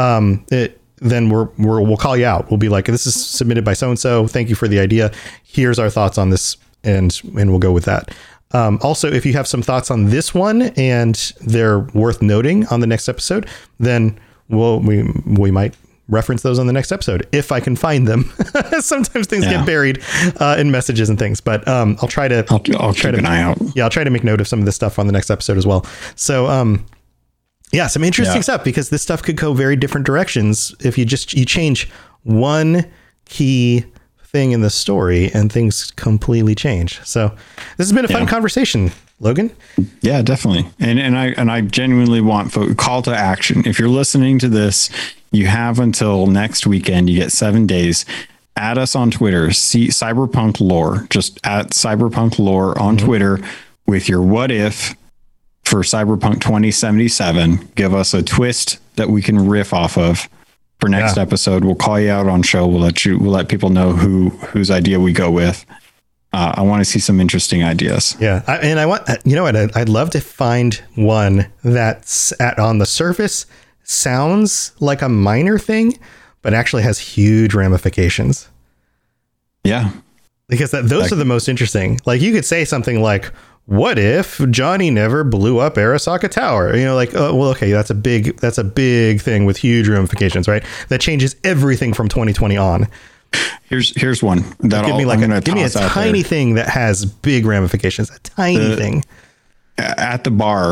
then we'll call you out. We'll be like, this is submitted by so-and-so. Thank you for the idea. Here's our thoughts on this. And we'll go with that. Also, if you have some thoughts on this one and they're worth noting on the next episode, then we might reference those on the next episode if I can find them. Sometimes things get buried in messages and things, but I'll try to keep an eye out. Yeah, I'll try to make note of some of this stuff on the next episode as well. So some interesting stuff, because this stuff could go very different directions if you change one key thing in the story and things completely change. So this has been a fun conversation, Logan. Yeah, definitely. And I genuinely want call to action. If you're listening to this, you have until next weekend. You get 7 days. Add us on Twitter, see Cyberpunk Lore, just at Cyberpunk Lore on Twitter with your what if for Cyberpunk 2077. Give us a twist that we can riff off of. For next episode, we'll call you out on show. We'll let people know whose idea we go with. I want to see some interesting ideas. Yeah. I'd love to find one that's on the surface sounds like a minor thing, but actually has huge ramifications. Yeah. Because those are the most interesting. Like you could say something like, what if Johnny never blew up Arasaka Tower? That's a big thing with huge ramifications, right? That changes everything from 2020 on. Here's one that give me a tiny thing that has big ramifications. A tiny thing. At the bar,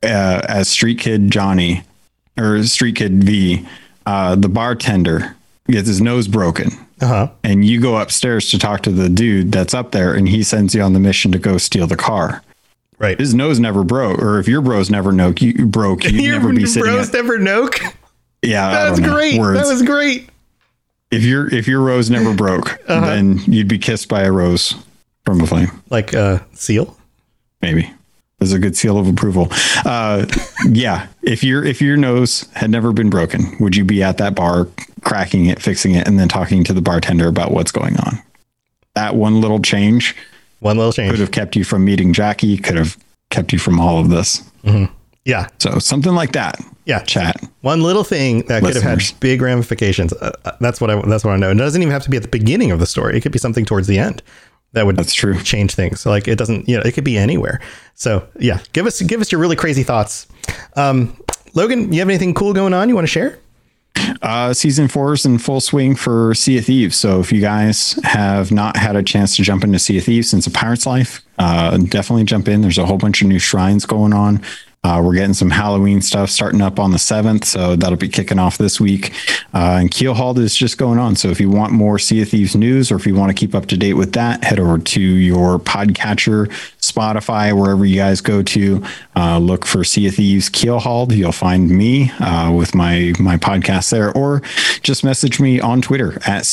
as Street Kid Johnny or Street Kid V, the bartender gets his nose broken. And you go upstairs to talk to the dude that's up there, and he sends you on the mission to go steal the car. Right. His nose never broke, or if your bros never you'd never be sitting. Your bros never noke? Yeah, that was great. That was great. If your rose never broke, then you'd be kissed by a rose from a flame, like a seal. Maybe there's a good seal of approval. Yeah, if your nose had never been broken, would you be at that bar, cracking it, fixing it, and then talking to the bartender about what's going on? That one little change could have kept you from meeting Jackie. Could have kept you from all of this. Yeah. So something like that. Yeah. Chat. One little thing that could have had big ramifications. That's what I know. It doesn't even have to be at the beginning of the story. It could be something towards the end that would change things. Like it doesn't, it could be anywhere. So yeah, give us your really crazy thoughts. Logan, you have anything cool going on you want to share? Season 4 is in full swing for Sea of Thieves. So if you guys have not had a chance to jump into Sea of Thieves since A Pirate's Life, definitely jump in. There's a whole bunch of new shrines going on. We're getting some Halloween stuff starting up on the 7th, so that'll be kicking off this week. And Keelhauled is just going on. So if you want more Sea of Thieves news, or if you want to keep up to date with that, head over to your podcatcher, Spotify, wherever you guys go to. Look for Sea of Thieves Keelhauled. You'll find me with my podcast there, or just message me on Twitter at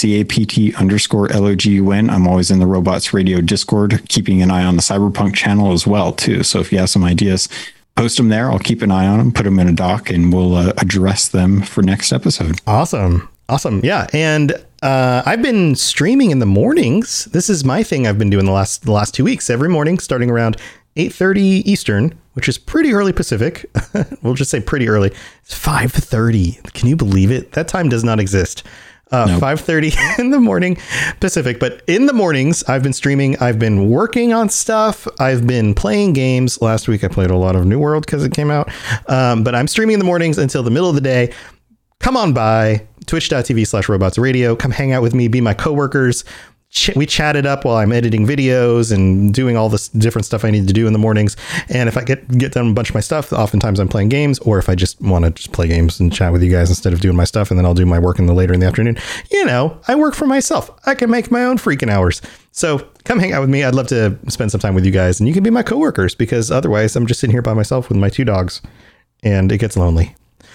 CAPT_LOGUN. I'm always in the Robots Radio Discord, keeping an eye on the Cyberpunk channel as well, too. So if you have some ideas, post them there. I'll keep an eye on them, put them in a doc, and we'll address them for next episode. Awesome. Yeah. And I've been streaming in the mornings. This is my thing I've been doing the last 2 weeks. Every morning, starting around 8:30 Eastern, which is pretty early Pacific. We'll just say pretty early. It's 5:30. Can you believe it? That time does not exist. 5:30 in the morning Pacific. But in the mornings, I've been streaming. I've been working on stuff. I've been playing games. Last week, I played a lot of New World because it came out. But I'm streaming in the mornings until the middle of the day. Come on by twitch.tv/robotsradio. Come hang out with me. Be my coworkers. We chat it up while I'm editing videos and doing all this different stuff I need to do in the mornings. And if I get done a bunch of my stuff, oftentimes I'm playing games, or if I just want to just play games and chat with you guys instead of doing my stuff, and then I'll do my work later in the afternoon. I work for myself. I can make my own freaking hours. So come hang out with me. I'd love to spend some time with you guys, and you can be my coworkers, because otherwise I'm just sitting here by myself with my 2 dogs, and it gets lonely.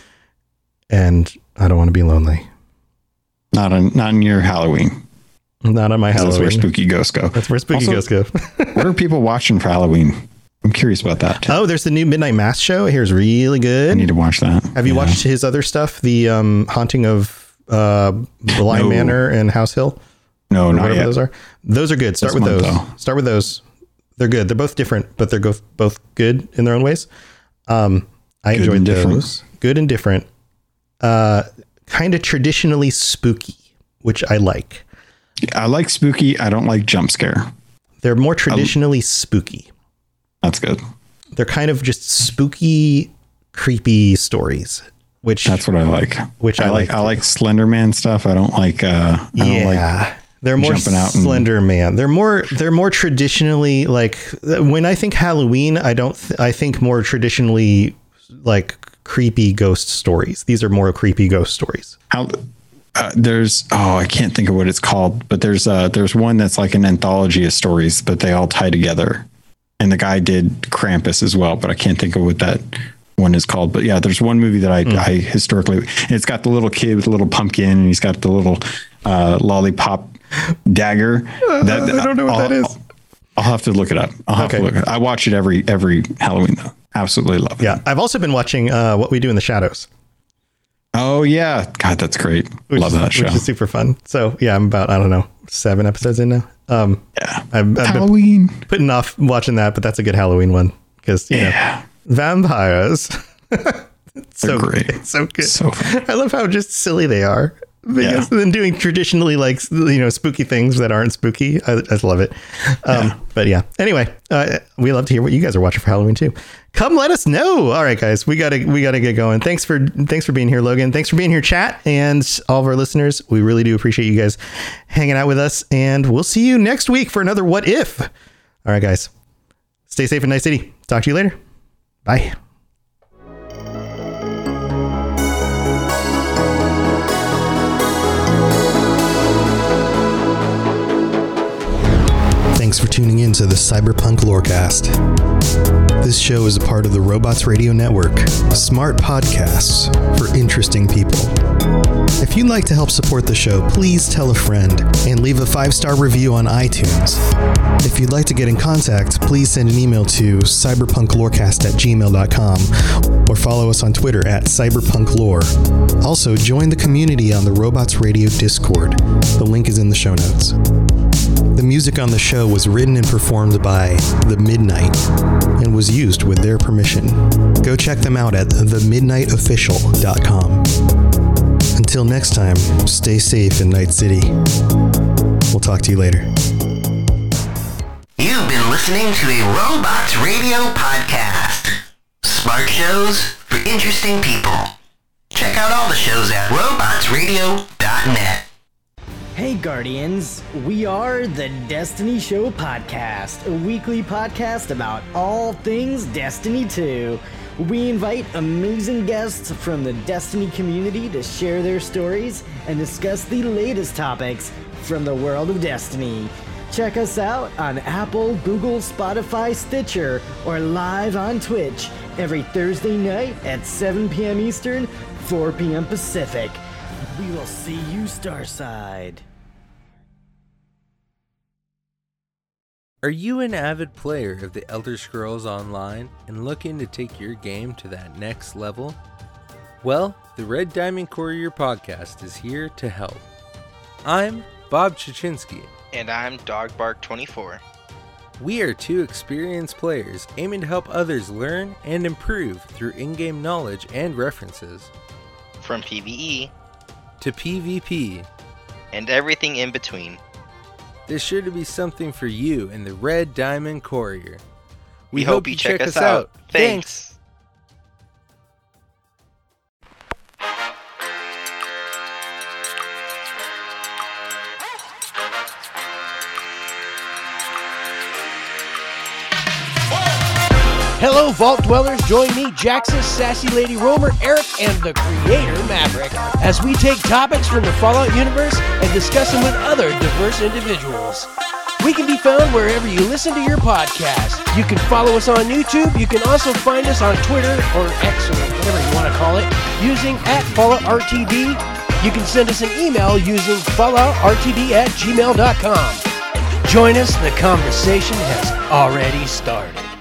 And I don't want to be lonely. Not on your Halloween. Not on my Halloween. That's where spooky ghosts go. That's where spooky ghosts go. What are people watching for Halloween? I'm curious about that too. Oh, there's the new Midnight Mass show. Here's really good. I need to watch that. Have you watched his other stuff? The Haunting of Bly Manor and House Hill? No, not yet. Those are good. Start with those. They're good. They're both different, but they're both good in their own ways. I enjoyed those. Good and different. Kind of traditionally spooky, which I like. I like spooky. I don't like jump scare. They're more traditionally spooky. That's good. They're kind of just spooky, creepy stories, which that's what I like. Which I like. I like Slender Man stuff. I don't like. They're more Slender Man. They're more traditionally like, when I think Halloween, I think more traditionally like creepy ghost stories. These are more creepy ghost stories. I can't think of what it's called, but there's one that's like an anthology of stories, but they all tie together. And the guy did Krampus as well, but I can't think of what that one is called. But yeah, there's one movie that I historically, it's got the little kid with the little pumpkin, and he's got the little lollipop dagger. I don't know what that is. I'll have to look it up. I watch it every Halloween though. Absolutely love it. Yeah. I've also been watching What We Do in the Shadows. Oh yeah. God, that's great. Love that show. Which is super fun. So yeah, I'm about, 7 episodes in now. Yeah. I've Halloween. been putting off watching that, but that's a good Halloween one, because vampires. It's so great. It's so good. So fun. I love how just silly they are. Because then doing traditionally like, spooky things that aren't spooky. I love it. But yeah, anyway, we love to hear what you guys are watching for Halloween too. Come let us know. All right, guys, we gotta get going. Thanks for being here, Logan. Thanks for being here, chat, and all of our listeners. We really do appreciate you guys hanging out with us, and we'll see you next week for another What If. All right, guys, stay safe in Night City. Talk to you later. Bye. Cyberpunk Lorecast. This show is a part of the Robots Radio Network, smart podcasts for interesting people. If you'd like to help support the show, please tell a friend and leave a 5-star review on iTunes. If you'd like to get in contact, please send an email to cyberpunklorecast@gmail.com or follow us on Twitter at cyberpunklore. Also, join the community on the Robots Radio Discord. The link is in the show notes. The music on the show was written and performed by The Midnight and was used with their permission. Go check them out at themidnightofficial.com. Until next time, stay safe in Night City. We'll talk to you later. You've been listening to a Robots Radio podcast. Smart shows for interesting people. Check out all the shows at robotsradio.net. Hey Guardians, we are the Destiny Show Podcast, a weekly podcast about all things Destiny 2. We invite amazing guests from the Destiny community to share their stories and discuss the latest topics from the world of Destiny. Check us out on Apple, Google, Spotify, Stitcher, or live on Twitch every Thursday night at 7 p.m. Eastern, 4 p.m. Pacific. We will see you Starside. Are you an avid player of the Elder Scrolls Online and looking to take your game to that next level? Well, the Red Diamond Courier podcast is here to help. I'm Bob Chichinski. And I'm DogBark24. We are two experienced players aiming to help others learn and improve through in-game knowledge and references. From PvE to PvP and everything in between. There's sure to be something for you in the Red Diamond Courier. We hope you check us out. Thanks. Hello, Vault Dwellers. Join me, Jaxus, Sassy Lady Romer, Eric, and the Creator Maverick as we take topics from the Fallout universe and discuss them with other diverse individuals. We can be found wherever you listen to your podcast. You can follow us on YouTube. You can also find us on Twitter or X or whatever you want to call it using @FalloutRTD. You can send us an email using falloutrtd@gmail.com. Join us. The conversation has already started.